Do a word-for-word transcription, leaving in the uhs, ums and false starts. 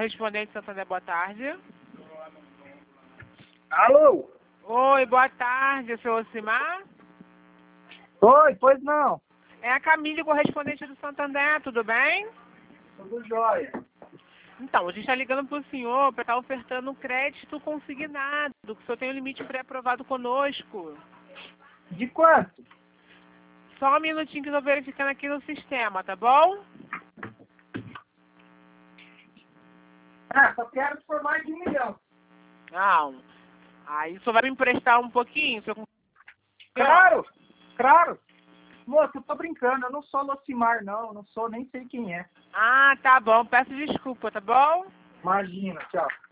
Correspondente Santander, boa tarde. Alô? Oi, boa tarde, seu Ocimar? Oi, pois não. É a Camille, correspondente do Santander, tudo bem? Tudo jóia. Então, a gente está ligando para o senhor para estar ofertando crédito consignado, que o senhor tem um limite pré-aprovado conosco. De quanto? Só um minutinho que eu estou verificando aqui no sistema, tá bom? Ah, só quero por mais de um milhão. Não. Aí o senhor vai me emprestar um pouquinho? Senhor... Claro, claro. Moço, eu tô brincando, eu não sou Locimar, não. Eu não sou, nem sei quem é. Ah, tá bom. Peço desculpa, tá bom? Imagina, tchau.